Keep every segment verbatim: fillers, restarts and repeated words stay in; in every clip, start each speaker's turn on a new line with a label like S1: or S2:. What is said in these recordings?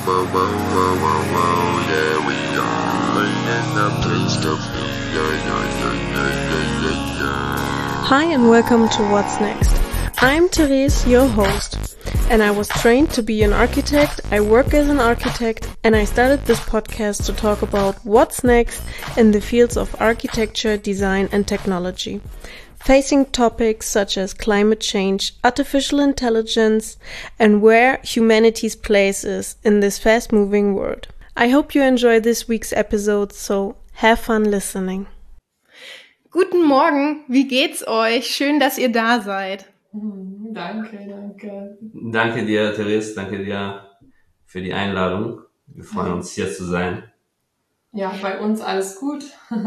S1: whoa, whoa, whoa, whoa, whoa, yeah, we are in the place to be, yeah, yeah, yeah, yeah, yeah, yeah.
S2: Hi and welcome to What's Next. I'm Therese, your host, and I was trained to be an architect, I work as an architect, and I started this podcast to talk about what's next in the fields of architecture, design and technology, facing topics such as climate change, artificial intelligence, and where humanity's place is in this fast-moving world. I hope you enjoy this week's episode, so have fun listening. Guten Morgen, wie geht's euch? Schön, dass ihr da seid.
S3: Hm, danke, danke.
S4: Danke dir, Therese, danke dir für die Einladung. Wir freuen uns, hier zu sein.
S3: Ja, bei uns alles gut.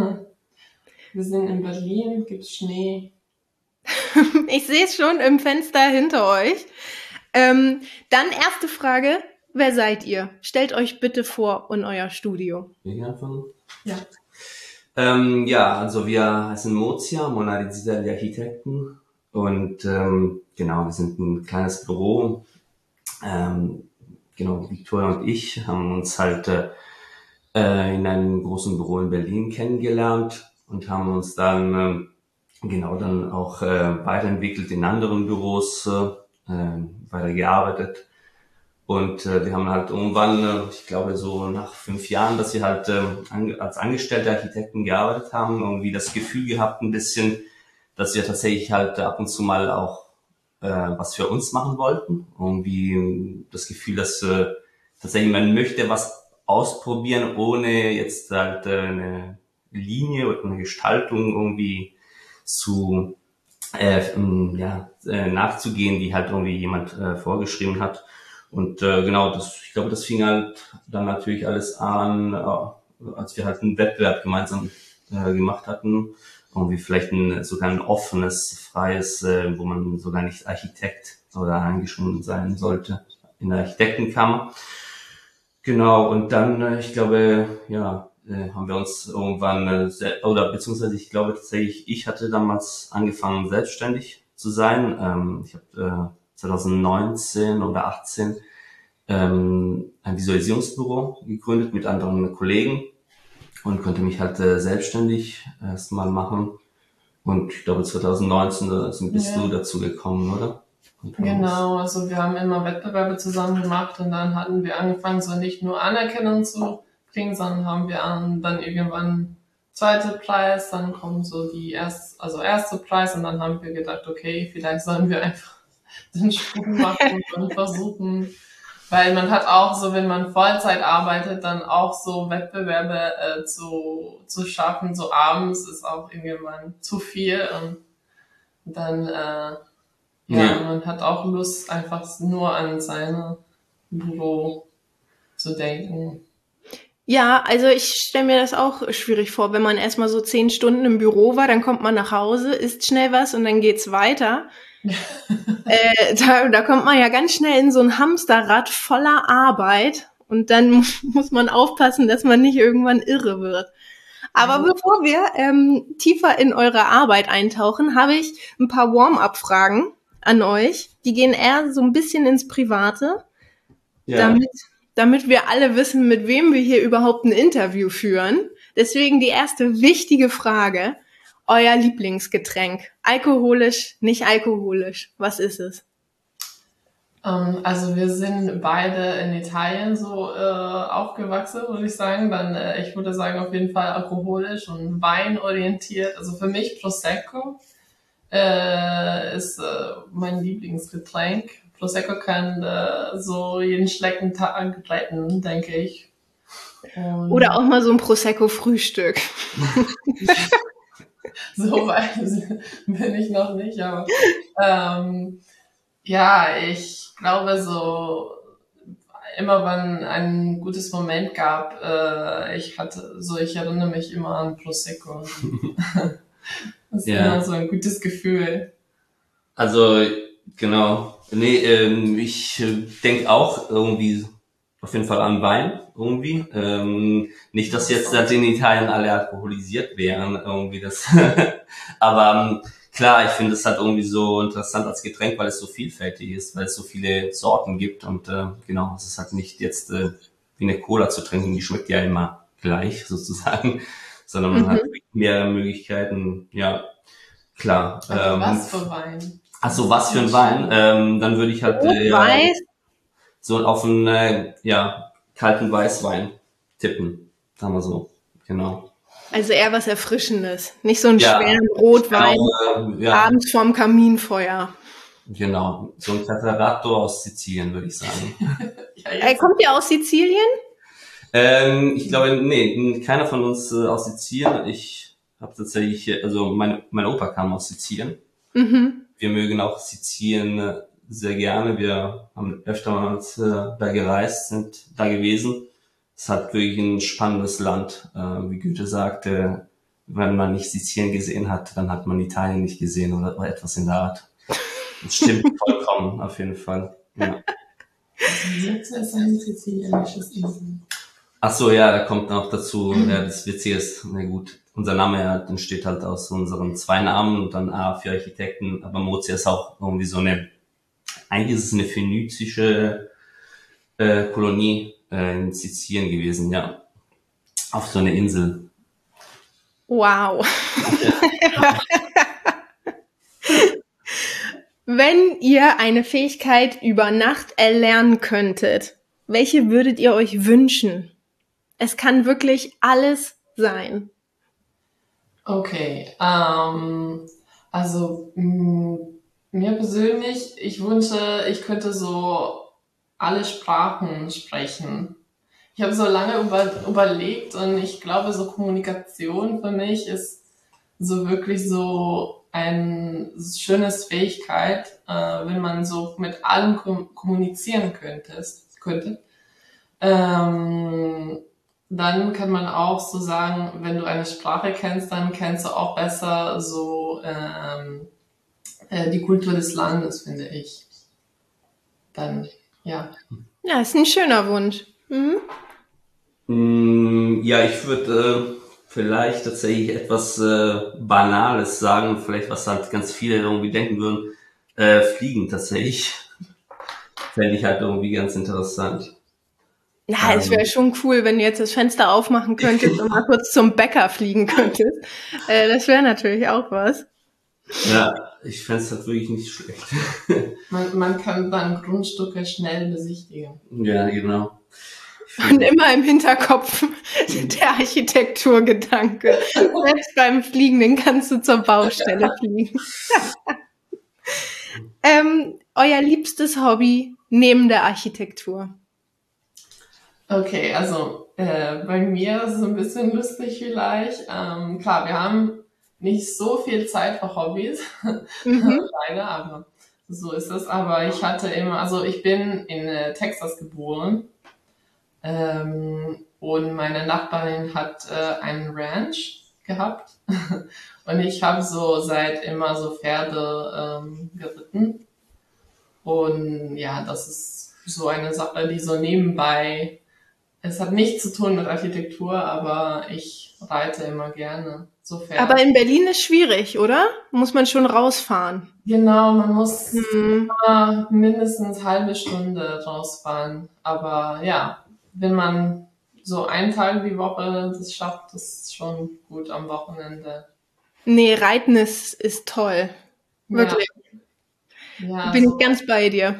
S3: Wir sind in Berlin, gibt's Schnee.
S2: Ich sehe es schon im Fenster hinter euch. Ähm, dann erste Frage, wer seid ihr? Stellt euch bitte vor in euer Studio.
S4: Ich anfangen?
S3: Ja.
S4: Ähm, ja, also wir heißen Mozia, Monadi Zidali Architekten. Und ähm, genau, wir sind ein kleines Büro. Ähm, genau, Victoria und ich haben uns halt äh, in einem großen Büro in Berlin kennengelernt und haben uns dann äh, genau dann auch äh, weiterentwickelt in anderen Büros, äh, weitergearbeitet. Und äh, wir haben halt irgendwann, äh, ich glaube so nach fünf Jahren, dass wir halt äh, an, als angestellte Architekten gearbeitet haben, irgendwie das Gefühl gehabt ein bisschen, dass wir tatsächlich halt ab und zu mal auch äh, was für uns machen wollten. Irgendwie das Gefühl, dass äh, tatsächlich man möchte was ausprobieren, ohne jetzt halt äh, eine Linie oder eine Gestaltung irgendwie zu äh, ja, äh, nachzugehen, die halt irgendwie jemand äh, vorgeschrieben hat. Und äh, genau, das, ich glaube, das fing halt dann natürlich alles an, äh, als wir halt einen Wettbewerb gemeinsam äh, gemacht hatten. Irgendwie vielleicht ein sogar ein offenes, freies, äh, wo man sogar nicht Architekt oder eingeschrieben sein sollte in der Architektenkammer. Genau, und dann, äh, ich glaube, ja, äh, haben wir uns irgendwann, äh, sehr, oder beziehungsweise ich glaube tatsächlich, ich hatte damals angefangen, selbstständig zu sein. Ähm, ich habe äh, zwanzig neunzehn oder achtzehn ähm, ein Visualisierungsbüro gegründet mit anderen Kollegen und konnte mich halt äh, selbstständig erstmal machen. Und ich glaube zwanzig neunzehn also bist ja. du dazu gekommen, oder?
S3: Genau, also wir haben immer Wettbewerbe zusammen gemacht und dann hatten wir angefangen, so nicht nur Anerkennung zu kriegen, sondern haben wir dann irgendwann zweite Preis, dann kommen so die erst, also erste Preis und dann haben wir gedacht, okay, vielleicht sollen wir einfach den Sprung machen und versuchen, weil man hat auch so, wenn man Vollzeit arbeitet, dann auch so Wettbewerbe äh, zu zu schaffen, so abends ist auch irgendwann zu viel und dann, äh, ja, ja, man hat auch Lust, einfach nur an sein Büro zu denken.
S2: Ja, also ich stelle mir das auch schwierig vor, wenn man erstmal so zehn Stunden im Büro war, dann kommt man nach Hause, isst schnell was und dann geht's weiter. äh, da, da kommt man ja ganz schnell in so ein Hamsterrad voller Arbeit und dann muss man aufpassen, dass man nicht irgendwann irre wird. Aber mhm. bevor wir ähm, tiefer in eure Arbeit eintauchen, habe ich ein paar Warm-up-Fragen an euch. Die gehen eher so ein bisschen ins Private, ja. damit, damit wir alle wissen, mit wem wir hier überhaupt ein Interview führen. Deswegen die erste wichtige Frage. Euer Lieblingsgetränk. Alkoholisch, nicht alkoholisch. Was ist es?
S3: Um, also wir sind beide in Italien so äh, aufgewachsen, würde ich sagen. Dann, äh, ich würde sagen, auf jeden Fall alkoholisch und weinorientiert. Also für mich Prosecco äh, ist äh, mein Lieblingsgetränk. Prosecco kann äh, so jeden schlechten Tag retten, denke ich. Und
S2: oder auch mal so ein Prosecco-Frühstück.
S3: So weit bin ich noch nicht, aber ähm, ja, ich glaube so, immer wenn ein gutes Moment gab, äh, ich hatte, so ich erinnere mich immer an Prosecco. Das ist ja. immer so ein gutes Gefühl.
S4: Also, genau, nee, ähm, ich denke auch irgendwie auf jeden Fall an Wein, irgendwie. Ähm, nicht, dass jetzt dass in Italien alle alkoholisiert wären, irgendwie das. Aber ähm, klar, ich finde es halt irgendwie so interessant als Getränk, weil es so vielfältig ist, weil es so viele Sorten gibt und äh, genau, es ist halt nicht jetzt äh, wie eine Cola zu trinken, die schmeckt ja immer gleich sozusagen, sondern man hat
S2: Mhm.
S4: mehrere Möglichkeiten, ja, klar.
S3: Also
S4: Ähm,
S3: was für Wein?
S4: ach so, was für ein Wein? Ähm, dann würde ich halt
S2: Rot,
S4: äh, ja,
S2: weiß.
S4: so auf einen äh, ja, kalten Weißwein tippen, sagen wir so, genau.
S2: Also eher was Erfrischendes. Nicht so einen
S4: Ja,
S2: schweren
S4: ich
S2: Rotwein
S4: glaube, äh, ja,
S2: abends vorm Kaminfeuer.
S4: genau, so ein Catarratto aus Sizilien, würde ich sagen.
S3: Ja,
S2: Äh,
S3: jetzt.
S2: kommt ihr aus Sizilien?
S4: Ähm, ich glaube, nee, keiner von uns äh, aus Sizilien. Ich habe tatsächlich, äh, also mein, mein Opa kam aus Sizilien.
S2: Mhm.
S4: Wir mögen auch Sizilien äh, sehr gerne. Wir haben öftermals äh, da gereist, sind da gewesen. Es hat wirklich ein spannendes Land. Äh, wie Goethe sagte, wenn man nicht Sizilien gesehen hat, dann hat man Italien nicht gesehen oder, oder etwas in der Art. Das stimmt vollkommen, auf jeden Fall. Ja.
S3: Jetzt ist ein sizilianisches Insel.
S4: Ach so, ja, da kommt noch dazu, ja, das Witzige ist, na gut, unser Name ja, entsteht halt aus unseren zwei Namen und dann A für Architekten, aber Mozia ist auch irgendwie so eine, eigentlich ist es eine phönizische äh, Kolonie äh, in Sizilien gewesen, ja, auf so eine Insel.
S2: Wow. Wenn ihr eine Fähigkeit über Nacht erlernen könntet, welche würdet ihr euch wünschen? Es kann wirklich alles sein.
S3: Okay, ähm, also mh, mir persönlich, ich wünsche, ich könnte so alle Sprachen sprechen. Ich habe so lange über, überlegt und ich glaube, so Kommunikation für mich ist so wirklich so ein schönes Fähigkeit, äh, wenn man so mit allem kom kommunizieren könnte. könnte. Ähm, dann kann man auch so sagen, wenn du eine Sprache kennst, dann kennst du auch besser so ähm, äh, die Kultur des Landes, finde ich. Dann, ja.
S2: Ja, ist ein schöner Wunsch. Mhm.
S4: Mm, ja, ich würde äh, vielleicht tatsächlich etwas äh, Banales sagen, vielleicht was halt ganz viele irgendwie denken würden, äh, fliegen tatsächlich. Fände ich halt irgendwie ganz interessant.
S2: Ja, es wäre
S4: Ähm,
S2: schon cool, wenn du jetzt das Fenster aufmachen könntest und mal kurz zum Bäcker fliegen könntest. Äh, das wäre natürlich auch was.
S4: ja, ich fände es halt wirklich nicht schlecht.
S3: Man, man kann dann Grundstücke schnell besichtigen.
S4: Ja, genau. Ich
S2: Und
S4: finde,
S2: immer im Hinterkopf der Architekturgedanke. Selbst beim Fliegen, den kannst du zur Baustelle fliegen. ähm, euer liebstes Hobby neben der Architektur?
S3: Okay, also äh, bei mir ist es ein bisschen lustig vielleicht. Ähm, klar, wir haben nicht so viel Zeit für Hobbys,
S2: Mhm.
S3: leider, aber so ist es. Aber ich hatte immer, also ich bin in äh, Texas geboren ähm, und meine Nachbarin hat äh, einen Ranch gehabt und ich habe so seit immer so Pferde ähm, geritten und ja, das ist so eine Sache, die so nebenbei, es hat nichts zu tun mit Architektur, aber ich reite immer gerne so Pferde.
S2: Aber in Berlin ist schwierig, oder? Muss man schon rausfahren.
S3: Genau, man muss
S2: Hm.
S3: immer mindestens halbe Stunde rausfahren. Aber ja, wenn man so einen Tag die Woche das schafft, das ist schon gut am Wochenende.
S2: Nee, Reiten ist, ist toll. Wirklich.
S3: Ja, ja
S2: Bin
S3: so.
S2: ich ganz bei dir.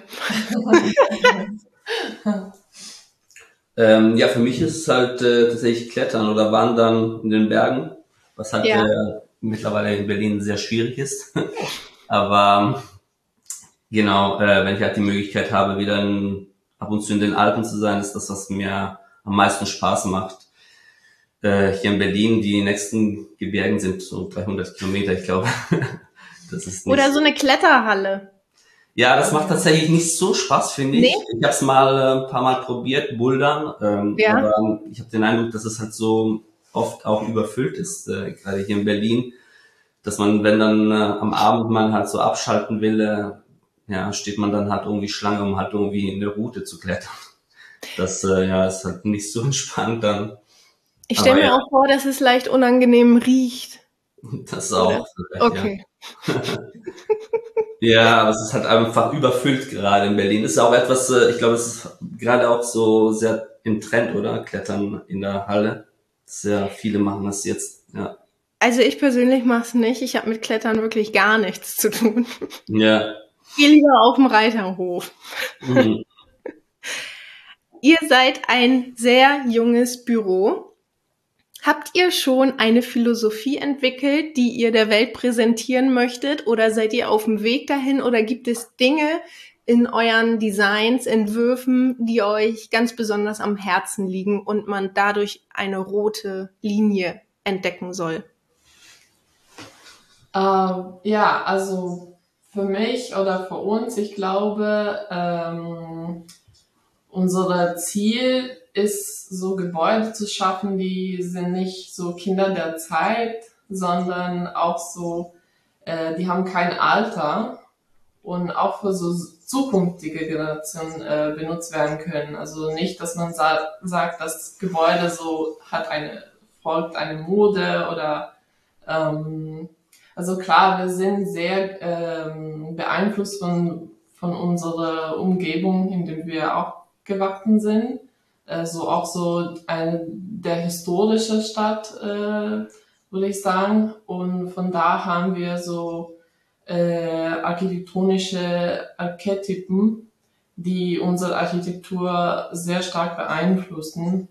S4: ähm, ja, für mich ist es halt äh, tatsächlich Klettern oder Wandern in den Bergen, was halt
S2: Ja.
S4: äh, mittlerweile in Berlin sehr schwierig ist. Aber genau, äh, wenn ich halt die Möglichkeit habe, wieder in, ab und zu in den Alpen zu sein, ist das, was mir am meisten Spaß macht. Äh, hier in Berlin, die nächsten Gebirgen sind so dreihundert Kilometer, ich glaube. Das ist nicht
S2: Oder so eine Kletterhalle.
S4: Ja, das macht tatsächlich nicht so Spaß, finde ich.
S2: Nee?
S4: Ich habe es mal äh, ein paar Mal probiert, Bouldern, ähm,
S2: Ja.
S4: aber ähm, ich habe den Eindruck, dass es halt so oft auch überfüllt ist, äh, gerade hier in Berlin, dass man, wenn dann äh, am Abend man halt so abschalten will, äh, ja, steht man dann halt irgendwie Schlange, um halt irgendwie in der Route zu klettern. Das äh, ja, ist halt nicht so entspannt dann.
S2: Ich stelle
S4: Aber
S2: mir
S4: ja.
S2: auch vor, dass es leicht unangenehm riecht.
S4: Das auch.
S2: Okay.
S4: Ja, aber es ist halt einfach überfüllt gerade in Berlin. Ist auch etwas, äh, ich glaube, es ist gerade auch so sehr im Trend, oder? Klettern in der Halle. Sehr viele machen das jetzt, ja.
S2: Also ich persönlich mache es nicht. Ich habe mit Klettern wirklich gar nichts zu tun.
S4: Ja.
S2: Geh lieber auf dem Reiterhof.
S4: Mhm.
S2: Ihr seid ein sehr junges Büro. Habt ihr schon eine Philosophie entwickelt, die ihr der Welt präsentieren möchtet? Oder seid ihr auf dem Weg dahin? Oder gibt es Dinge in euren Designs, Entwürfen, die euch ganz besonders am Herzen liegen und man dadurch eine rote Linie entdecken soll?
S3: Ähm, ja, also für mich oder für uns, ich glaube, ähm, unser Ziel ist, so Gebäude zu schaffen, die sind nicht so Kinder der Zeit, sondern auch so, äh, die haben kein Alter und auch für so zukünftige Generationen äh, benutzt werden können. Also nicht, dass man sa- sagt, das Gebäude so hat eine, folgt eine Mode oder ähm, also klar, wir sind sehr ähm, beeinflusst von, von unserer Umgebung, in der wir auch gewachsen sind. Also auch so eine der historische Stadt, äh, würde ich sagen. Und von da haben wir so äh, architektonische Archetypen, die unsere Architektur sehr stark beeinflussen.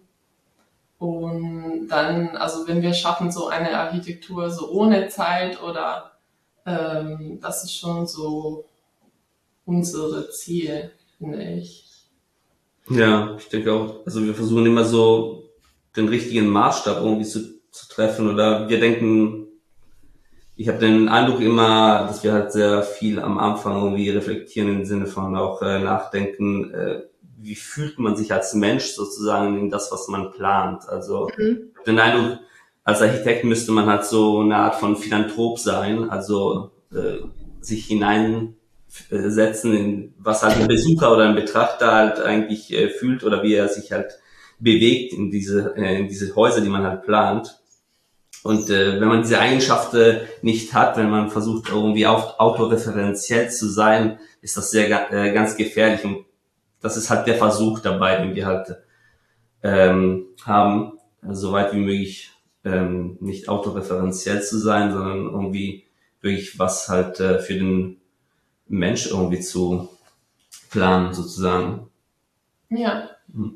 S3: Und dann, also wenn wir schaffen so eine Architektur so ohne Zeit oder ähm, das ist schon so unsere Ziel, finde ich.
S4: Ja, ich denke auch, also wir versuchen immer so den richtigen Maßstab irgendwie zu, zu treffen oder wir denken, ich habe den Eindruck immer, dass wir halt sehr viel am Anfang irgendwie reflektieren im Sinne von auch äh, nachdenken, äh, wie fühlt man sich als Mensch sozusagen in das, was man plant. Also
S2: Mhm.
S4: ich habe den Eindruck, als Architekt müsste man halt so eine Art von Philanthrop sein, also äh, sich hineinsetzen in was halt ein Besucher oder ein Betrachter halt eigentlich äh, fühlt oder wie er sich halt bewegt in diese äh, in diese Häuser, die man halt plant. Und äh, wenn man diese Eigenschaft äh, nicht hat, wenn man versucht irgendwie auch autoreferenziell zu sein, ist das sehr ga- äh, ganz gefährlich. Und das ist halt der Versuch dabei, den wir halt ähm, haben, also so weit wie möglich ähm, nicht autoreferenziell zu sein, sondern irgendwie wirklich was halt äh, für den Mensch irgendwie zu planen sozusagen.
S3: Ja.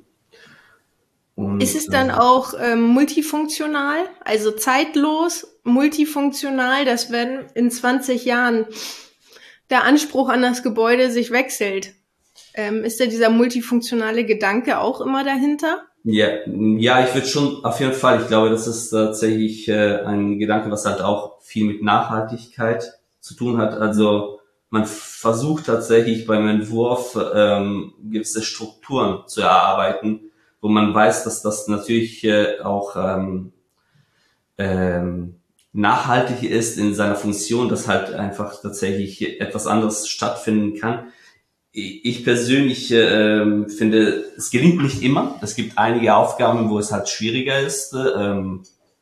S4: Und,
S2: Ist es dann
S4: äh,
S2: auch ähm, multifunktional, also zeitlos, multifunktional, dass wenn in zwanzig Jahren der Anspruch an das Gebäude sich wechselt, ähm, ist da dieser multifunktionale Gedanke auch immer dahinter?
S4: Ja, ja, ich würde schon auf jeden Fall. Ich glaube, das ist tatsächlich äh, ein Gedanke, was halt auch viel mit Nachhaltigkeit zu tun hat. Also man versucht tatsächlich beim Entwurf ähm, gewisse Strukturen zu erarbeiten, wo man weiß, dass das natürlich äh, auch ähm, ähm, nachhaltig ist in seiner Funktion, dass halt einfach tatsächlich etwas anderes stattfinden kann. Ich persönlich ähm, finde, es gelingt nicht immer. Es gibt einige Aufgaben, wo es halt schwieriger ist. Ähm,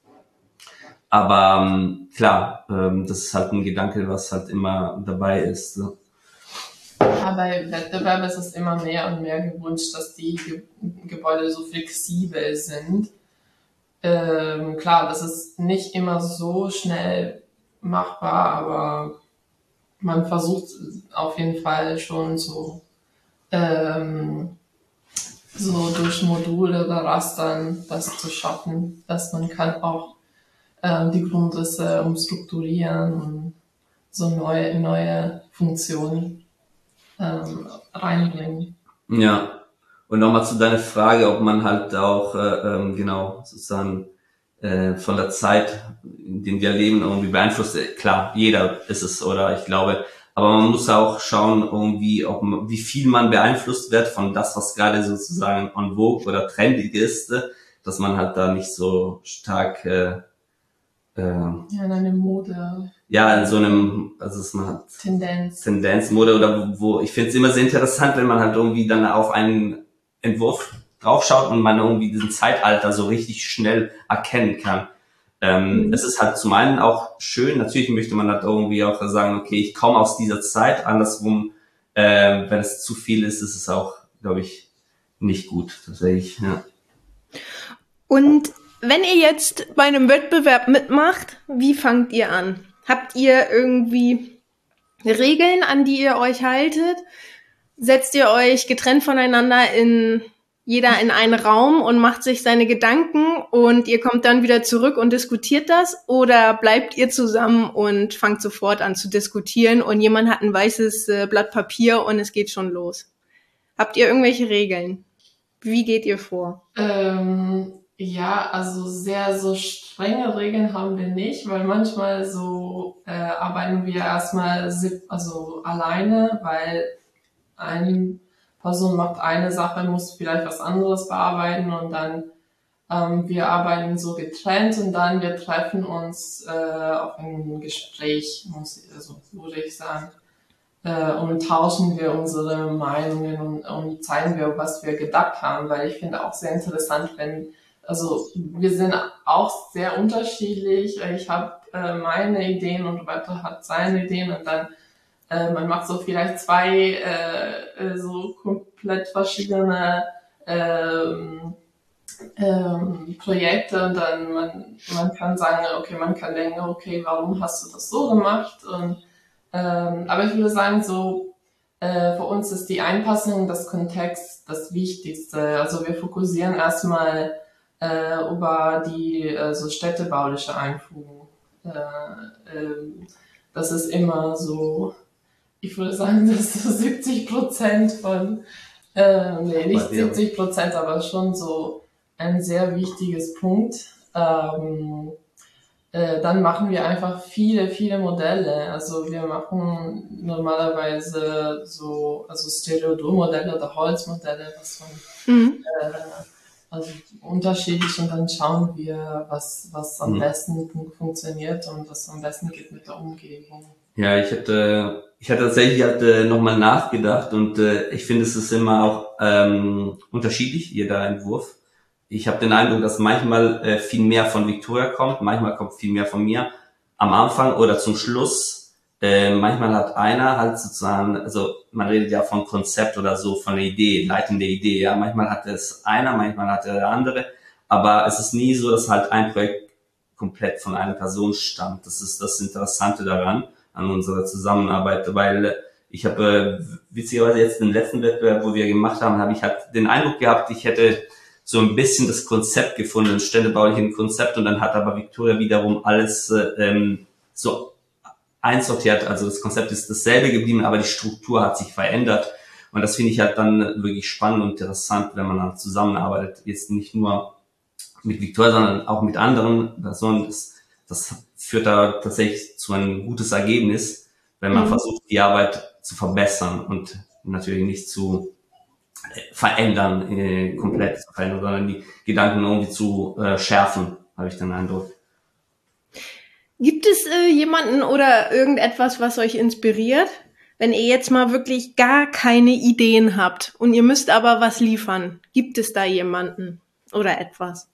S4: aber ähm, klar, ähm, das ist halt ein Gedanke, was halt immer dabei ist. Ne?
S3: Ja, bei Wettbewerb ist es immer mehr und mehr gewünscht, dass die Ge Gebäude so flexibel sind. Ähm, klar, das ist nicht immer so schnell machbar, aber man versucht auf jeden Fall schon so ähm, so durch Module oder Rastern das zu schaffen, dass man kann auch ähm, die Grundrisse umstrukturieren und so neue neue Funktionen ähm, reinbringen.
S4: Ja. Und nochmal zu deiner Frage, ob man halt auch äh, ähm, genau sozusagen äh, von der Zeit, in der wir leben, irgendwie beeinflusst. Klar, jeder ist es, oder ich glaube. Aber man muss auch schauen, irgendwie, ob man, wie viel man beeinflusst wird von das, was gerade sozusagen en vogue oder trendig ist, dass man halt da nicht so stark äh, äh,
S3: Ja, in eine Mode
S4: ja in so einem, also dass man hat
S3: Tendenz.
S4: Tendenzmode oder wo, wo ich finde es immer sehr interessant, wenn man halt irgendwie dann auf einen Entwurf draufschaut und man irgendwie diesen Zeitalter so richtig schnell erkennen kann. Ähm,
S2: Mhm.
S4: Es ist halt zum einen auch schön, natürlich möchte man halt irgendwie auch sagen, okay, ich komme aus dieser Zeit, andersrum, äh, wenn es zu viel ist, ist es auch, glaube ich, nicht gut, tatsächlich, ja.
S2: Und wenn ihr jetzt bei einem Wettbewerb mitmacht, wie fangt ihr an? Habt ihr irgendwie Regeln, an die ihr euch haltet? Setzt ihr euch getrennt voneinander in jeder in einen Raum und macht sich seine Gedanken und ihr kommt dann wieder zurück und diskutiert das? Oder bleibt ihr zusammen und fangt sofort an zu diskutieren und jemand hat ein weißes äh, Blatt Papier und es geht schon los? Habt ihr irgendwelche Regeln? Wie geht ihr vor?
S3: Ähm, ja, also sehr so strenge Regeln haben wir nicht, weil manchmal so äh, arbeiten wir erstmal sip- also alleine, weil eine Person macht eine Sache, muss vielleicht was anderes bearbeiten und dann ähm, wir arbeiten so getrennt und dann wir treffen uns äh, auf ein Gespräch, muss ich, also würde ich sagen, äh, und tauschen wir unsere Meinungen und, und zeigen wir, was wir gedacht haben, weil ich finde auch sehr interessant, wenn, also wir sind auch sehr unterschiedlich, ich habe äh, meine Ideen und Roberto hat seine Ideen und dann äh, man macht so vielleicht zwei äh, äh, so komplett verschiedene ähm, ähm, Projekte und dann man, man kann sagen, okay, man kann denken, okay, warum hast du das so gemacht? Und, ähm, aber ich würde sagen, so äh, für uns ist die Einpassung des Kontexts das Wichtigste. Also wir fokussieren erstmal äh, über die äh, so städtebauliche Einfügung. Äh, äh, das ist immer so, ich würde sagen, das ist so siebzig Prozent von, äh, nee, nicht siebzig Prozent, aber schon so ein sehr wichtiges Punkt. Ähm, äh, dann machen wir einfach viele, viele Modelle. Also wir machen normalerweise so, also Stereodur-Modelle oder Holzmodelle, was man,
S2: Mhm.
S3: äh, also unterschiedlich und dann schauen wir, was, was am
S4: Mhm.
S3: besten fun- funktioniert und was am besten geht mit der Umgebung.
S4: Ja, ich hatte, ich hatte tatsächlich halt, äh, nochmal nachgedacht und äh, ich finde, es ist immer auch ähm, unterschiedlich, jeder Entwurf. Ich habe den Eindruck, dass manchmal äh, viel mehr von Victoria kommt, manchmal kommt viel mehr von mir am Anfang oder zum Schluss. Äh, manchmal hat einer halt sozusagen, also man redet ja von Konzept oder so, von der Idee, leitende Idee. Ja, manchmal hat es einer, manchmal hat der andere, aber es ist nie so, dass halt ein Projekt komplett von einer Person stammt. Das ist das Interessante daran an unserer Zusammenarbeit, weil ich habe äh, witzigerweise jetzt den letzten Wettbewerb, wo wir gemacht haben, habe ich halt den Eindruck gehabt, ich hätte so ein bisschen das Konzept gefunden, ein ständebauliches Konzept und dann hat aber Victoria wiederum alles äh, ähm, so einsortiert, also das Konzept ist dasselbe geblieben, aber die Struktur hat sich verändert und das finde ich halt dann wirklich spannend und interessant, wenn man dann zusammenarbeitet, jetzt nicht nur mit Victoria, sondern auch mit anderen Personen. Das, das führt da tatsächlich zu einem gutes Ergebnis, wenn man
S2: Mhm.
S4: versucht, die Arbeit zu verbessern und natürlich nicht zu äh, verändern, äh, komplett zu verändern, sondern die Gedanken irgendwie zu äh, schärfen, habe ich den Eindruck.
S2: Gibt es äh, jemanden oder irgendetwas, was euch inspiriert? Wenn ihr jetzt mal wirklich gar keine Ideen habt und ihr müsst aber was liefern, gibt es da jemanden oder etwas?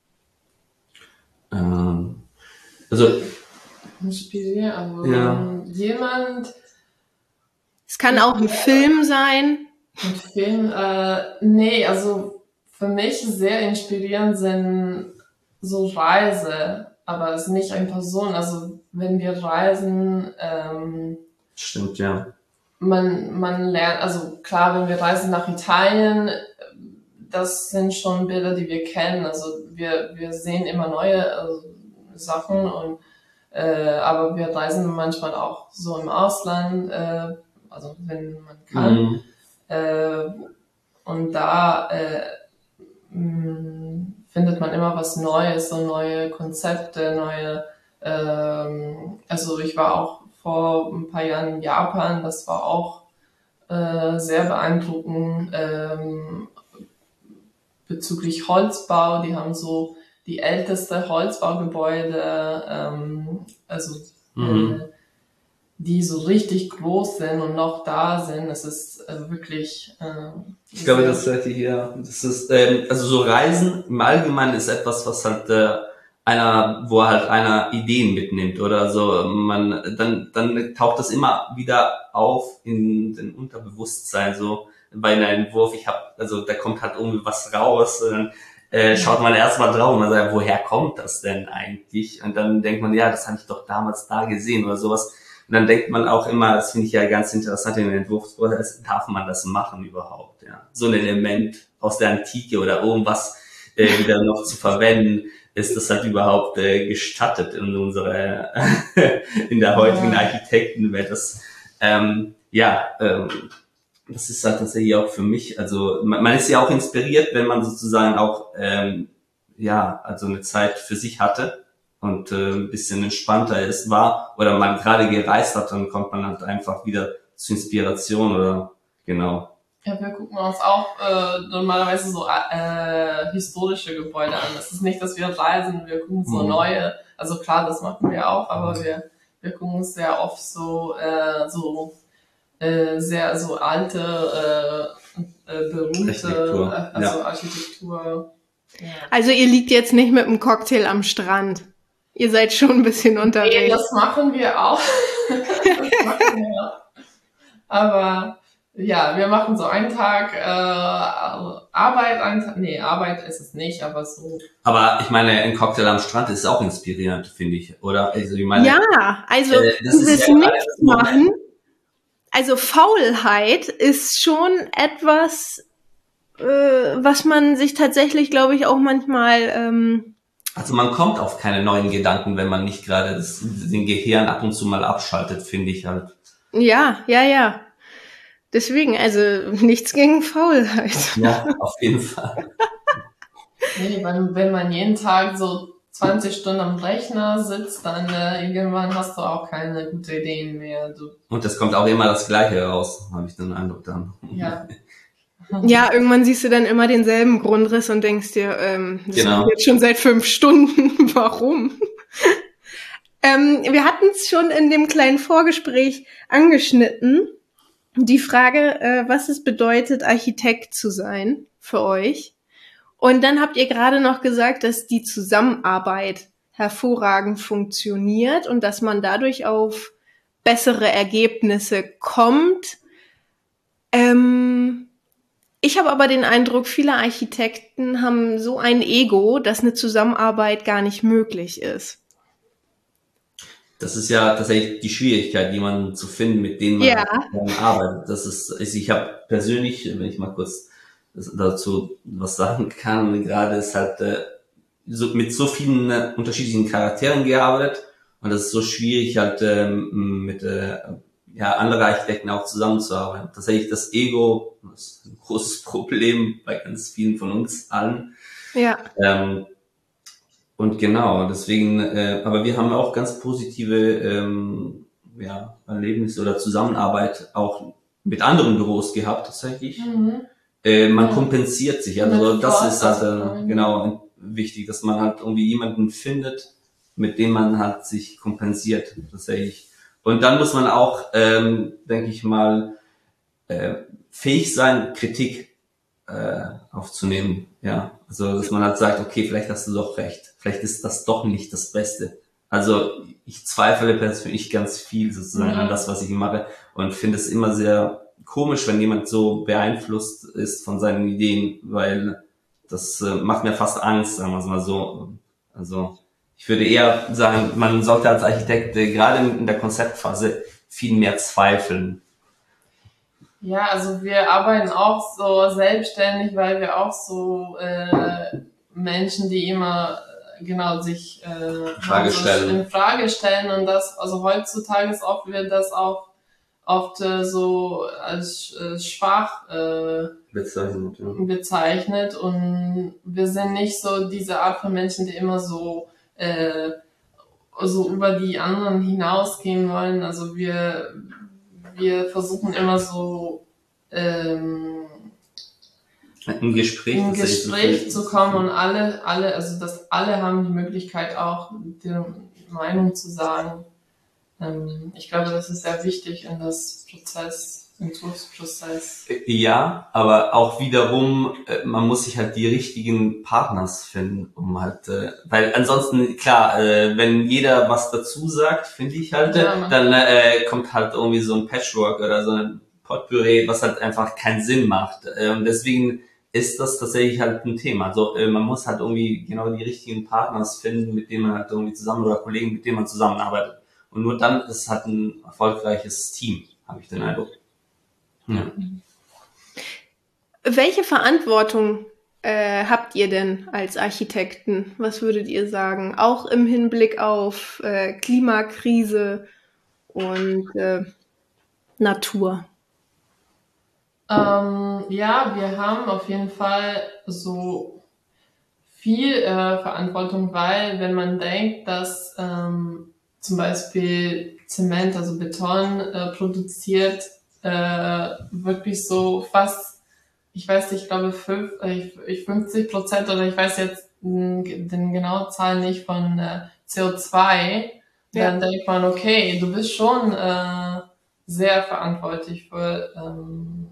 S4: Ähm, also,
S3: Inspirieren, also
S4: Ja.
S3: jemand,
S2: Es kann auch ein Film sein.
S3: ein Film, äh, nee, also für mich sehr inspirierend sind so Reise, aber es ist nicht eine Person, also wenn wir reisen, ähm,
S4: stimmt, ja.
S3: man, man lernt, also klar, wenn wir reisen nach Italien, das sind schon Bilder, die wir kennen, also wir, wir sehen immer neue also, Sachen und äh, aber wir reisen manchmal auch so im Ausland, äh, also wenn man kann.
S4: Mhm.
S3: Äh, und da äh, mh, findet man immer was Neues, so neue Konzepte, neue, ähm, also ich war auch vor ein paar Jahren in Japan, das war auch äh, sehr beeindruckend ähm, bezüglich Holzbau, die haben so die älteste Holzbaugebäude, ähm, also
S4: Mhm.
S3: äh, die so richtig groß sind und noch da sind. Es ist äh, wirklich. Äh,
S4: Ich glaube,
S3: sehr-
S4: das sollte hier, das ist, ähm, also so Reisen im Allgemeinen ist etwas, was halt äh, einer, wo halt einer Ideen mitnimmt oder so, man, dann, dann taucht das immer wieder auf in den Unterbewusstsein, so bei einem Entwurf, ich habe, also da kommt halt irgendwie was raus, und dann äh, schaut man erstmal drauf und man sagt, woher kommt das denn eigentlich? Und dann denkt man, ja, das habe ich doch damals da gesehen oder sowas. Und dann denkt man auch immer, das finde ich ja ganz interessant in den Entwurfsprozess, darf man das machen überhaupt, ja? So ein Element aus der Antike oder irgendwas äh, wieder noch zu verwenden, ist das halt überhaupt äh, gestattet in unserer, in der heutigen Architektenwelt. Das, ähm, ja, ähm, das ist halt tatsächlich auch für mich, also man, man ist ja auch inspiriert, wenn man sozusagen auch, ähm, ja, also eine Zeit für sich hatte und äh, ein bisschen entspannter ist, war, oder man gerade gereist hat, dann kommt man halt einfach wieder zu Inspiration oder, genau.
S3: Ja, wir gucken uns auch äh, normalerweise so äh, historische Gebäude an. Es ist nicht, dass wir reisen, wir gucken so
S4: Mhm.
S3: neue, also klar, das machen wir auch, aber wir, wir gucken uns sehr oft so, äh, so äh, sehr so alte, äh, äh, berühmte
S4: Architektur,
S3: äh, also
S4: ja.
S3: Architektur. Ja.
S2: Also ihr liegt jetzt nicht mit einem Cocktail am Strand. Ihr seid schon ein bisschen
S3: Nee,
S2: unterwegs.
S3: das machen wir auch. Das machen wir auch. Aber ja, wir machen so einen Tag äh, Arbeit, einen Tag, nee, Arbeit ist es nicht, aber so.
S4: Aber ich meine, ein Cocktail am Strand ist auch inspirierend, finde ich, oder? Also ich meine,
S2: Ja, also
S4: äh, das ist
S2: dieses
S4: ja gerade
S2: Nichts
S4: das Moment.
S2: machen, also Faulheit ist schon etwas, äh, was man sich tatsächlich, glaube ich, auch manchmal, ähm,
S4: Also man kommt auf keine neuen Gedanken, wenn man nicht gerade das, den Gehirn ab und zu mal abschaltet, finde ich halt.
S2: ja, ja, ja. Deswegen, also nichts gegen Faulheit.
S4: Ja, auf jeden Fall.
S3: Nee, wenn, wenn man jeden Tag so zwanzig Stunden am Rechner sitzt, dann äh, irgendwann hast du auch keine guten Ideen mehr. Du,
S4: Und es kommt auch immer das Gleiche raus, habe ich den Eindruck dann.
S3: ja.
S2: Ja, irgendwann siehst du dann immer denselben Grundriss und denkst dir, ähm, das
S4: Genau.
S2: machen wir jetzt schon seit fünf Stunden. Warum? ähm, wir hatten es schon in dem kleinen Vorgespräch angeschnitten. Die Frage, äh, was es bedeutet, Architekt zu sein für euch. Und dann habt ihr gerade noch gesagt, dass die Zusammenarbeit hervorragend funktioniert und dass man dadurch auf bessere Ergebnisse kommt. Ähm, ich habe aber den Eindruck, viele Architekten haben so ein Ego, dass eine Zusammenarbeit gar nicht möglich ist.
S4: Das ist ja tatsächlich die Schwierigkeit, jemanden zu finden, mit dem man
S2: Ja.
S4: zusammen arbeitet. Das ist, also ich habe persönlich, wenn ich mal kurz dazu was sagen kann, gerade ist halt äh, so, mit so vielen äh, unterschiedlichen Charakteren gearbeitet und das ist so schwierig halt ähm, mit äh, ja andere Architekten auch zusammenzuarbeiten. Tatsächlich das Ego, das ist ein großes Problem bei ganz vielen von uns allen.
S2: Ja.
S4: Ähm, Und genau, deswegen, äh, aber wir haben auch ganz positive ähm, ja, Erlebnisse oder Zusammenarbeit auch mit anderen Büros gehabt tatsächlich.
S3: Mhm.
S4: Äh, man
S3: Ja.
S4: kompensiert sich, also
S3: Mit
S4: das ist halt
S3: Freundschaften.
S4: äh, genau wichtig, dass man halt irgendwie jemanden findet, mit dem man halt sich kompensiert tatsächlich. Und dann muss man auch, ähm, denke ich mal, äh, fähig sein, Kritik äh, aufzunehmen, ja, also dass man halt sagt, okay, vielleicht hast du doch recht, vielleicht ist das doch nicht das Beste. Also ich zweifle persönlich ganz viel sozusagen
S3: Mhm.
S4: an das, was ich mache und finde es immer sehr komisch, wenn jemand so beeinflusst ist von seinen Ideen, weil das äh, macht mir fast Angst, sagen wir es mal so. Also ich würde eher sagen, man sollte als Architekt äh, gerade in, in der Konzeptphase viel mehr zweifeln.
S3: Ja, also wir arbeiten auch so selbstständig, weil wir auch so äh, Menschen, die immer äh, genau sich äh,
S4: Frage
S3: also
S4: stellen.
S3: in Frage stellen und das, also heutzutage ist oft wird das auch oft äh, so als äh, schwach äh,
S4: Bezeichnet, ja.
S3: bezeichnet und wir sind nicht so diese Art von Menschen, die immer so äh, so über die anderen hinausgehen wollen. Also wir wir versuchen immer so ähm,
S4: Ein Gespräch,
S3: in
S4: tatsächlich
S3: Gespräch zu kommen und alle, alle, also dass alle haben die Möglichkeit auch die Meinung zu sagen. Ähm, ich glaube, das ist sehr wichtig in das Prozess Entwurfsprozess.
S4: Ja, aber auch wiederum, äh, man muss sich halt die richtigen Partners finden, um halt, äh, weil ansonsten, klar, äh, wenn jeder was dazu sagt, finde ich halt, äh,
S3: Ja,
S4: dann äh, kommt halt irgendwie so ein Patchwork oder so ein Potpourri, was halt einfach keinen Sinn macht. Äh, und deswegen ist das tatsächlich halt ein Thema. Also äh, man muss halt irgendwie genau die richtigen Partners finden, mit denen man halt irgendwie zusammen oder Kollegen, mit denen man zusammenarbeitet. Und nur dann ist es halt ein erfolgreiches Team, habe ich den Eindruck. Ja.
S2: Welche Verantwortung äh, habt ihr denn als Architekten? Was würdet ihr sagen? Auch im Hinblick auf äh, Klimakrise und äh, Natur.
S3: Ähm, ja, wir haben auf jeden Fall so viel äh, Verantwortung, weil wenn man denkt, dass ähm, zum Beispiel Zement, also Beton äh, produziert, äh, wirklich so fast, ich weiß nicht, ich glaube fünf, äh, fünfzig Prozent oder ich weiß jetzt mh, den genauen Zahl nicht von äh, C O zwei,
S2: Ja.
S3: dann denkt man, okay, du bist schon äh, sehr verantwortlich für ähm,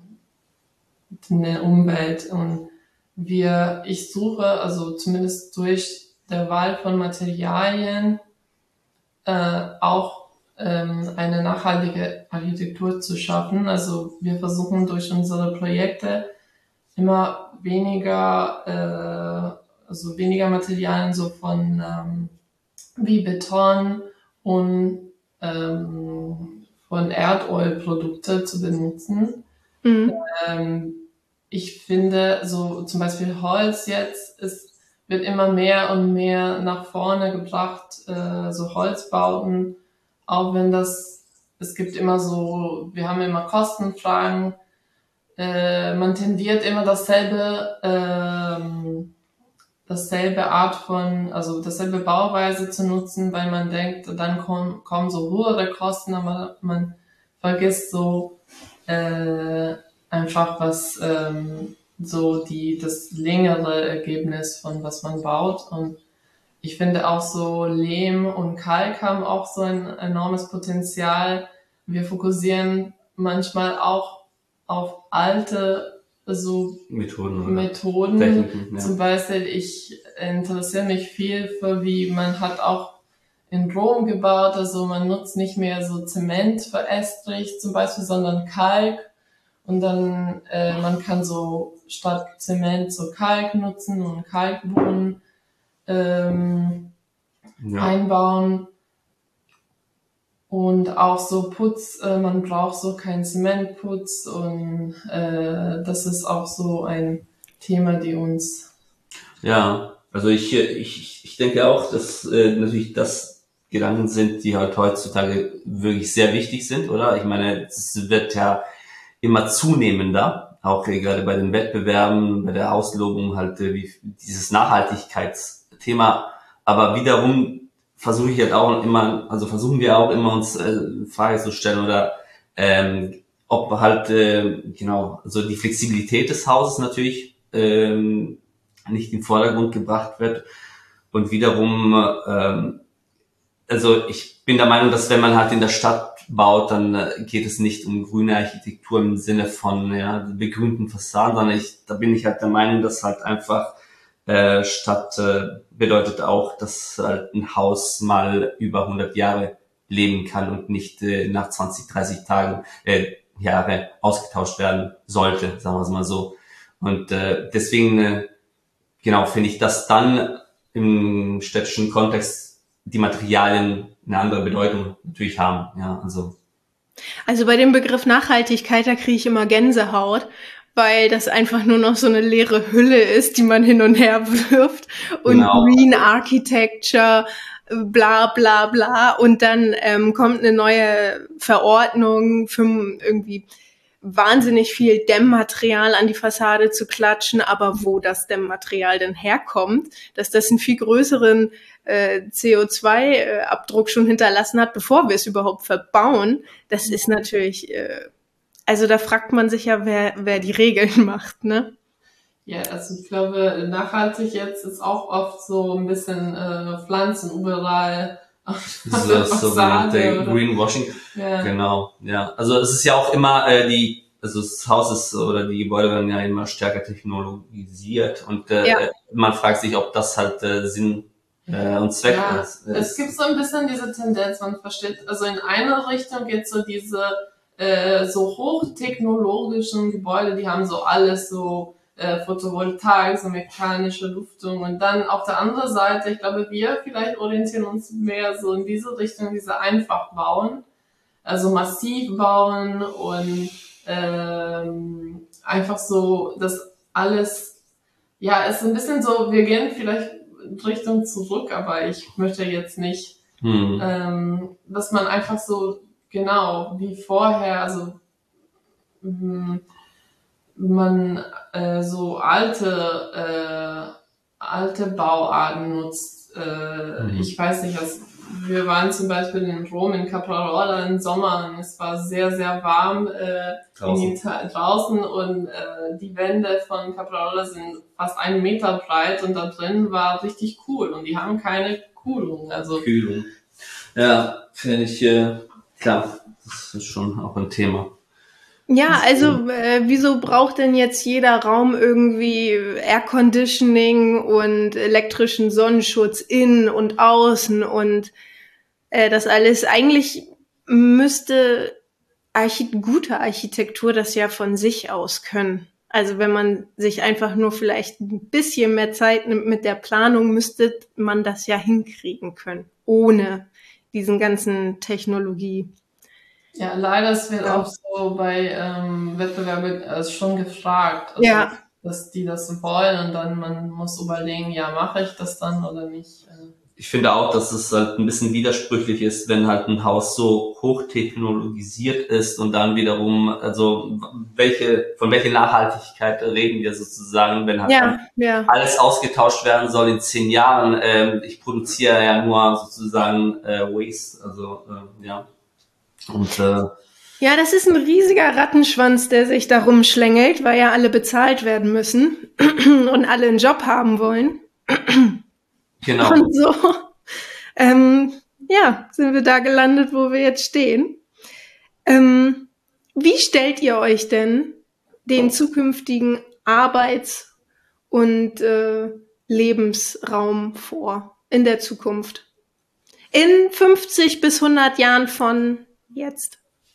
S3: eine Umwelt und wir, ich suche, also zumindest durch der Wahl von Materialien, äh, auch ähm, eine nachhaltige Architektur zu schaffen. Also wir versuchen durch unsere Projekte immer weniger, äh, also weniger Materialien so von ähm, wie Beton und ähm, von Erdölprodukte zu benutzen.
S2: Mhm.
S3: Ähm, ich finde, so zum Beispiel Holz jetzt ist, wird immer mehr und mehr nach vorne gebracht, äh, so Holzbauten, auch wenn das, es gibt immer so, wir haben immer Kostenfragen, äh, man tendiert immer dasselbe, ähm, dasselbe Art von, also dasselbe Bauweise zu nutzen, weil man denkt, dann kommen, kommen so höhere Kosten, aber man vergisst so, äh, einfach was ähm, so die das längere Ergebnis von was man baut und ich finde auch so Lehm und Kalk haben auch so ein enormes Potenzial. Wir fokussieren manchmal auch auf alte so
S4: Methoden oder
S3: Methoden.
S4: Techniken, ja.
S3: Zum Beispiel, ich interessiere mich viel für, wie man hat auch in Rom gebaut, also man nutzt nicht mehr so Zement für Estrich zum Beispiel, sondern Kalk. Und dann, äh, man kann so statt Zement so Kalk nutzen und Kalkboden ähm,
S4: Ja.
S3: einbauen. Und auch so Putz, äh, man braucht so keinen Zementputz und äh, das ist auch so ein Thema, die uns...
S4: Ja, also ich, ich, ich denke auch, dass äh, natürlich das Gedanken sind, die halt heutzutage wirklich sehr wichtig sind, oder? Ich meine, es wird ja immer zunehmender, auch gerade bei den Wettbewerben, bei der Auslobung halt äh, wie dieses Nachhaltigkeitsthema. Aber wiederum versuche ich halt auch immer, also versuchen wir auch immer uns äh, Frage zu stellen oder ähm, ob halt äh, genau so die Flexibilität des Hauses natürlich ähm, nicht in den Vordergrund gebracht wird und wiederum ähm, also ich bin der Meinung, dass wenn man halt in der Stadt baut, dann äh, geht es nicht um grüne Architektur im Sinne von ja, begrünten Fassaden, sondern ich, da bin ich halt der Meinung, dass halt einfach äh, Stadt äh, bedeutet auch, dass halt ein Haus mal über hundert Jahre leben kann und nicht äh, nach zwanzig, dreißig Tagen äh, Jahre ausgetauscht werden sollte, sagen wir es mal so. Und äh, deswegen äh, genau finde ich, dass dann im städtischen Kontext die Materialien eine andere Bedeutung natürlich haben. Ja, also.
S2: Also bei dem Begriff Nachhaltigkeit, da kriege ich immer Gänsehaut, weil das einfach nur noch so eine leere Hülle ist, die man hin und her wirft und
S4: Genau.
S2: Green Architecture, bla bla bla und dann ähm, kommt eine neue Verordnung für irgendwie wahnsinnig viel Dämmmaterial an die Fassade zu klatschen, aber wo das Dämmmaterial denn herkommt, dass das einen viel größeren äh, C O zwei Abdruck schon hinterlassen hat, bevor wir es überhaupt verbauen, das ist natürlich, äh, also da fragt man sich ja, wer, wer die Regeln macht, ne?
S3: Ja, also ich glaube, nachhaltig jetzt ist auch oft so ein bisschen äh, Pflanzen überall
S4: Dieses sogenannte Greenwashing.
S3: Ja.
S4: Genau, ja. Also es ist ja auch immer äh, die, also das Haus ist oder die Gebäude werden ja immer stärker technologisiert und äh,
S2: Ja.
S4: man fragt sich, ob das halt äh, Sinn äh, und Zweck
S3: Ja,
S4: ist.
S3: es gibt so ein bisschen diese Tendenz, man versteht, also in eine Richtung geht so diese äh, so hochtechnologischen Gebäude, die haben so alles so äh, Photovoltaik, so mechanische Luftung und dann auf der anderen Seite, ich glaube, wir vielleicht orientieren uns mehr so in diese Richtung, diese einfach bauen, also massiv bauen und ähm, einfach so, dass alles, ja, es ist ein bisschen so, wir gehen vielleicht Richtung zurück, aber ich möchte jetzt nicht,
S4: Hm.
S3: ähm, dass man einfach so, genau, wie vorher, also mh, man äh, so alte äh, alte Bauarten nutzt. Äh,
S4: Mhm.
S3: Ich weiß nicht, was, wir waren zum Beispiel in Rom, in Caprarola im Sommer und es war sehr, sehr warm äh,
S4: Draußen.
S3: in Ita- draußen und äh, die Wände von Caprarola sind fast einen Meter breit und da drin war richtig cool und die haben keine Kühlung. Also
S4: Kühlung. Ja, finde ich, äh, klar, das ist schon auch ein Thema.
S2: Ja, also äh, wieso braucht denn jetzt jeder Raum irgendwie Air Conditioning und elektrischen Sonnenschutz innen und außen und äh, das alles? Eigentlich müsste Archi- gute Architektur das ja von sich aus können. Also wenn man sich einfach nur vielleicht ein bisschen mehr Zeit nimmt mit der Planung, müsste man das ja hinkriegen können, ohne diesen ganzen Technologie.
S3: ja, leider es wird
S2: Ja.
S3: auch so bei ähm, Wettbewerben äh, schon gefragt, also,
S2: Ja.
S3: dass die das wollen und dann man muss überlegen, ja, mache ich das dann oder nicht. Äh,
S4: Ich finde auch, dass es halt ein bisschen widersprüchlich ist, wenn halt ein Haus so hochtechnologisiert ist und dann wiederum, also welche, von welcher Nachhaltigkeit reden wir sozusagen, wenn halt dann
S2: Ja, ja.
S4: alles ausgetauscht werden soll in zehn Jahren. Ähm, ich produziere ja nur sozusagen äh, Waste, also äh, ja. Und äh,
S2: Ja, das ist ein riesiger Rattenschwanz, der sich da rumschlängelt, weil ja alle bezahlt werden müssen und alle einen Job haben wollen.
S4: genau.
S2: Und so, ähm, ja, sind wir da gelandet, wo wir jetzt stehen. Ähm, wie stellt ihr euch denn den zukünftigen Arbeits- und äh, Lebensraum vor in der Zukunft? In fünfzig bis hundert Jahren von jetzt.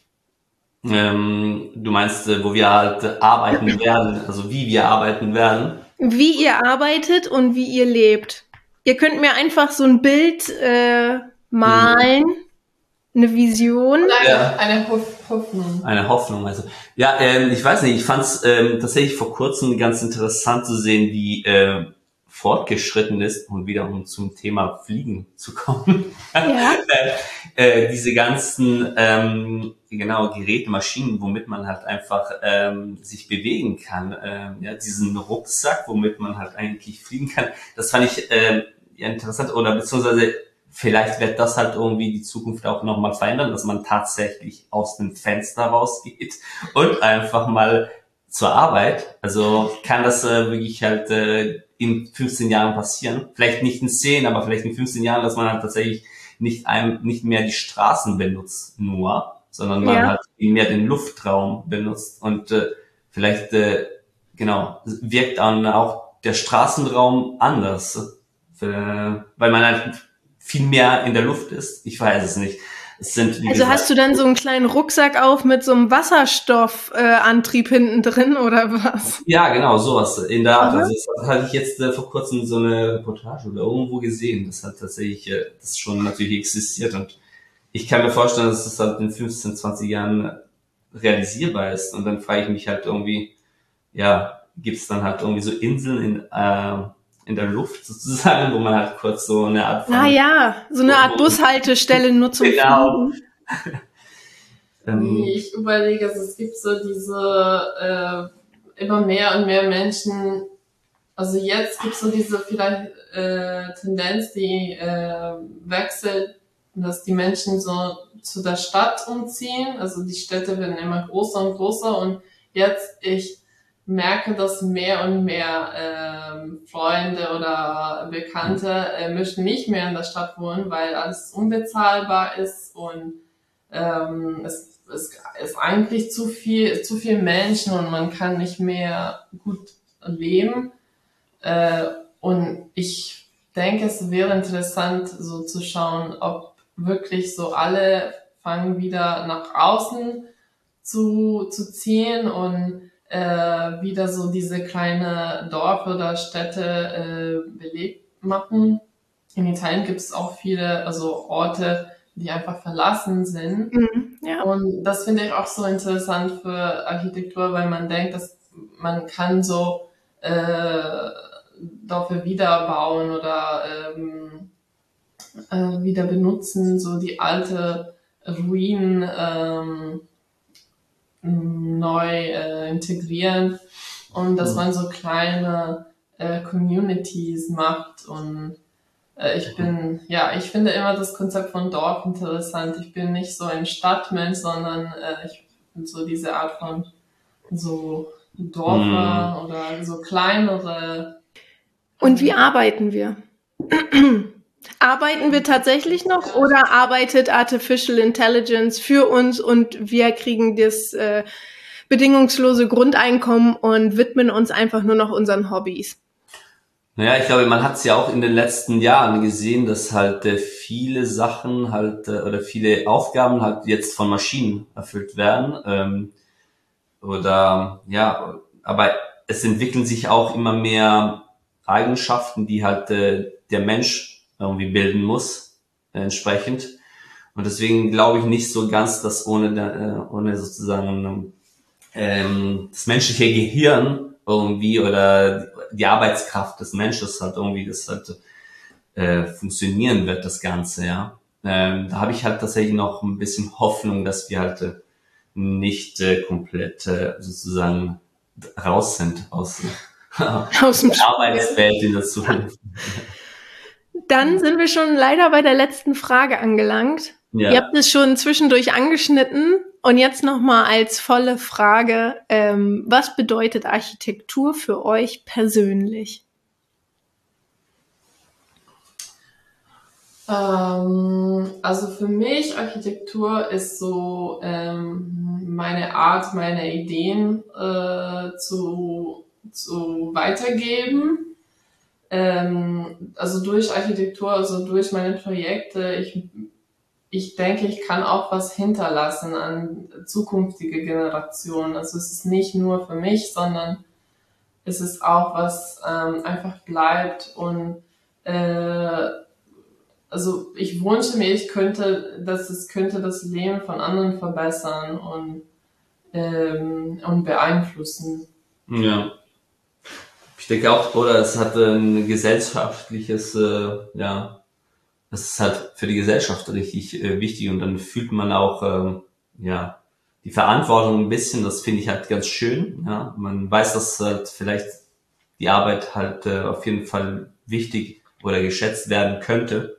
S4: Ähm, du meinst, äh, wo wir halt äh, arbeiten werden, also wie wir arbeiten werden.
S2: Wie ihr arbeitet und wie ihr lebt. Ihr könnt mir einfach so ein Bild äh, malen, eine Vision.
S3: eine,
S4: Ja.
S3: eine Hoff- Hoffnung.
S4: Eine Hoffnung, also. Ja, ähm, ich weiß nicht, ich fand es ähm, tatsächlich vor kurzem ganz interessant zu sehen, wie äh, fortgeschritten ist, um wieder um zum Thema Fliegen zu kommen.
S2: Ja.
S4: äh, diese ganzen ähm, genau Geräte, Maschinen, womit man halt einfach ähm, sich bewegen kann. Ähm, ja, diesen Rucksack, womit man halt eigentlich fliegen kann. Das fand ich äh, ja, interessant oder beziehungsweise vielleicht wird das halt irgendwie die Zukunft auch nochmal verändern, dass man tatsächlich aus dem Fenster rausgeht und einfach mal zur Arbeit. Also kann das äh, wirklich halt äh, in fünfzehn Jahren passieren. Vielleicht nicht in zehn, aber vielleicht in fünfzehn Jahren, dass man halt tatsächlich nicht ein, nicht mehr die Straßen benutzt nur, sondern man
S2: Ja.
S4: halt viel mehr den Luftraum benutzt und äh, vielleicht äh, genau wirkt dann auch der Straßenraum anders, äh, weil man halt viel mehr in der Luft ist. Ich weiß es nicht. Es sind, wie
S2: Also
S4: gesagt,
S2: hast du dann so einen kleinen Rucksack auf mit so einem Wasserstoffantrieb äh, Antrieb hinten drin oder was?
S4: ja, genau, sowas in der Art.
S2: Aha.
S4: Also das hatte ich jetzt äh, vor kurzem so eine Reportage oder irgendwo gesehen. Das hat tatsächlich, äh, das schon natürlich existiert und ich kann mir vorstellen, dass das halt in fünfzehn, zwanzig Jahren realisierbar ist. Und dann frage ich mich halt irgendwie, ja, gibt es dann halt irgendwie so Inseln in, äh, in der Luft sozusagen, wo man halt kurz so eine Art von...
S2: Ah ja, so eine Art Bushaltestelle nur zum
S4: Genau.
S2: Fliegen.
S4: ähm,
S3: Nee, ich überlege, also es gibt so diese äh, immer mehr und mehr Menschen, also jetzt gibt es so diese vielleicht äh, Tendenz, die äh, wechselt, dass die Menschen so zu der Stadt umziehen, also die Städte werden immer größer und größer und jetzt ich merke, dass mehr und mehr ähm, Freunde oder Bekannte äh, möchten nicht mehr in der Stadt wohnen, weil alles unbezahlbar ist und ähm, es, es ist eigentlich zu viel, zu viel Menschen und man kann nicht mehr gut leben. Äh, und ich denke, es wäre interessant, so zu schauen, ob wirklich so alle fangen wieder nach außen zu, zu ziehen und äh, wieder so diese kleine Dorf oder Städte äh, belebt machen. In Italien gibt es auch viele, also Orte, die einfach verlassen sind.
S2: Mhm, ja.
S3: Und das finde ich auch so interessant für Architektur, weil man denkt, dass man kann so äh, Dörfer wiederbauen oder ähm, äh, wieder benutzen, so die alte Ruinen ähm, neu äh, integrieren und dass man so kleine äh, Communities macht und äh, ich bin, ja, ich finde immer das Konzept von Dorf interessant. Ich bin nicht so ein Stadtmensch, sondern äh, ich bin so diese Art von so Dörfer
S4: Mm.
S3: oder so kleinere.
S2: Und wie arbeiten wir? Arbeiten wir tatsächlich noch oder arbeitet Artificial Intelligence für uns und wir kriegen das äh, bedingungslose Grundeinkommen und widmen uns einfach nur noch unseren Hobbys?
S4: Naja, ich glaube, man hat es ja auch in den letzten Jahren gesehen, dass halt äh, viele Sachen halt äh, oder viele Aufgaben halt jetzt von Maschinen erfüllt werden. Ähm, oder ja, aber es entwickeln sich auch immer mehr Eigenschaften, die halt äh, der Mensch irgendwie bilden muss, äh, entsprechend. Und deswegen glaube ich nicht so ganz, dass ohne äh, ohne sozusagen ähm, das menschliche Gehirn irgendwie oder die Arbeitskraft des Menschen halt irgendwie das halt äh, funktionieren wird, das Ganze, ja. Ähm, da habe ich halt tatsächlich noch ein bisschen Hoffnung, dass wir halt äh, nicht äh, komplett äh, sozusagen raus sind aus,
S2: Aus dem
S4: der Arbeitswelt in der Zukunft.
S2: Dann sind wir schon leider bei der letzten Frage angelangt.
S4: Ja.
S2: Ihr habt es schon zwischendurch angeschnitten und jetzt nochmal als volle Frage, ähm, was bedeutet Architektur für euch persönlich?
S3: Ähm, also für mich Architektur ist so ähm, meine Art, meine Ideen äh, zu, zu weitergeben. Ähm, also durch Architektur, also durch meine Projekte, ich, ich denke, ich kann auch was hinterlassen an zukünftige Generationen. Also es ist nicht nur für mich, sondern es ist auch was ähm, einfach bleibt und äh, also ich wünsche mir, ich könnte, dass es könnte das Leben von anderen verbessern und ähm, und beeinflussen.
S4: Ja. Ich denke auch, oder es hat ein gesellschaftliches, äh, ja, das ist halt für die Gesellschaft richtig äh, wichtig und dann fühlt man auch, ähm, ja, die Verantwortung ein bisschen, das finde ich halt ganz schön, ja. Man weiß, dass halt vielleicht die Arbeit halt äh, auf jeden Fall wichtig oder geschätzt werden könnte.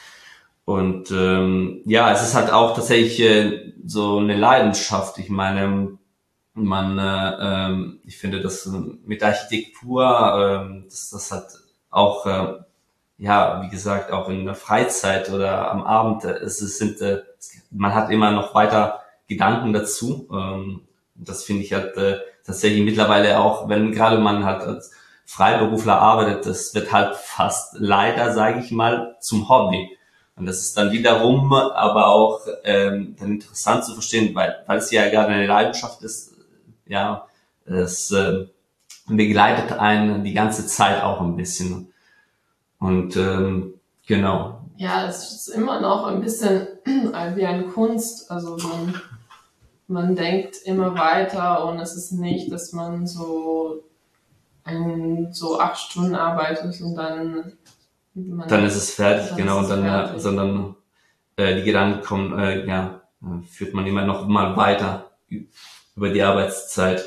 S4: Und ähm, ja, es ist halt auch tatsächlich äh, so eine Leidenschaft. Ich meine, man, äh, ähm, ich finde, dass äh, mit Architektur, äh, dass das halt auch, äh, ja, wie gesagt, auch in der Freizeit oder am Abend, äh, es, es sind, äh, es, man hat immer noch weiter Gedanken dazu. Ähm, das finde ich halt äh, tatsächlich mittlerweile auch, wenn gerade man halt als Freiberufler arbeitet, das wird halt fast leider, sage ich mal, zum Hobby. Und das ist dann wiederum aber auch ähm, dann interessant zu verstehen, weil, weil es ja gerade eine Leidenschaft ist, ja, es äh, begleitet einen die ganze Zeit auch ein bisschen. Und ähm, genau.
S3: Ja, es ist immer noch ein bisschen wie eine Kunst. Also man, man denkt immer weiter und es ist nicht, dass man so ein, so acht Stunden arbeitet und dann man,
S4: dann ist es fertig,
S3: dann
S4: genau,
S3: ist es
S4: und dann,
S3: fertig.
S4: Äh, sondern äh, die Gedanken kommen, äh, ja, äh, führt man immer noch mal weiter über die Arbeitszeit.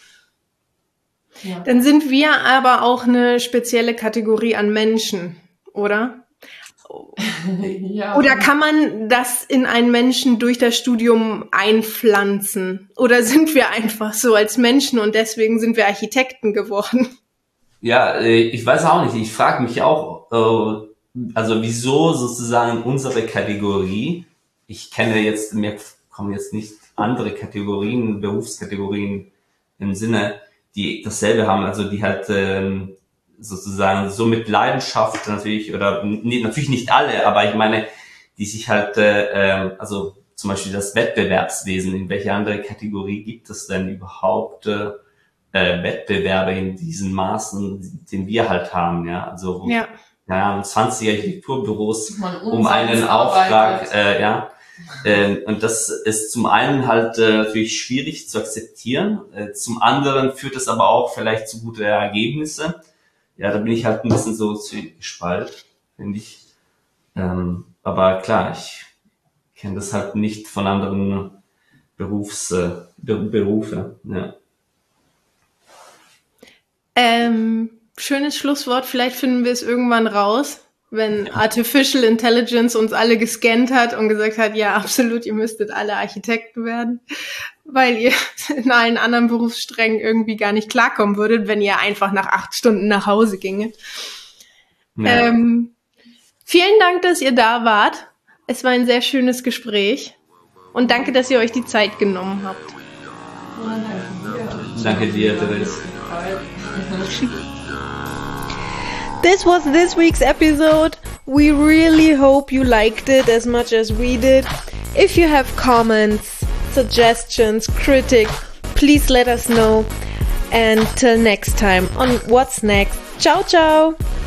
S3: Ja.
S2: Dann sind wir aber auch eine spezielle Kategorie an Menschen, oder?
S3: Ja.
S2: Oder kann man das in einen Menschen durch das Studium einpflanzen? Oder sind wir einfach so als Menschen und deswegen sind wir Architekten geworden?
S4: Ja, ich weiß auch nicht. Ich frage mich auch, also wieso sozusagen unsere Kategorie, ich kenne jetzt, mir kommen jetzt nicht andere Kategorien, Berufskategorien im Sinne, die dasselbe haben, also die halt ähm, sozusagen so mit Leidenschaft natürlich, oder nee, natürlich nicht alle, aber ich meine, die sich halt, äh, also zum Beispiel das Wettbewerbswesen, in welche andere Kategorie gibt es denn überhaupt äh, Wettbewerbe in diesen Maßen, den wir halt haben, ja, also
S2: Ja.
S4: ja, zwanzig Architekturbüros
S3: Man
S4: um einen Auftrag, äh, ja. Ähm, und das ist zum einen halt äh, natürlich schwierig zu akzeptieren, äh, zum anderen führt es aber auch vielleicht zu guten Ergebnissen. Ja, da bin ich halt ein bisschen so gespalten, finde ich. Ähm, aber klar, ich kenne das halt nicht von anderen Berufs, äh, Berufe. Ja.
S2: Ähm, schönes Schlusswort. Vielleicht finden wir es irgendwann raus, wenn Artificial Intelligence uns alle gescannt hat und gesagt hat, ja, absolut, ihr müsstet alle Architekten werden, weil ihr in allen anderen Berufssträngen irgendwie gar nicht klarkommen würdet, wenn ihr einfach nach acht Stunden nach Hause ginget. Ja. Ähm, vielen Dank, dass ihr da wart. Es war ein sehr schönes Gespräch. Und danke, dass ihr euch die Zeit genommen habt.
S4: Danke dir, Therese.
S2: This was this week's episode. We really hope you liked it as much as we did. If you have comments, suggestions, critics, please let us know. And till next time on What's Next. Ciao, ciao!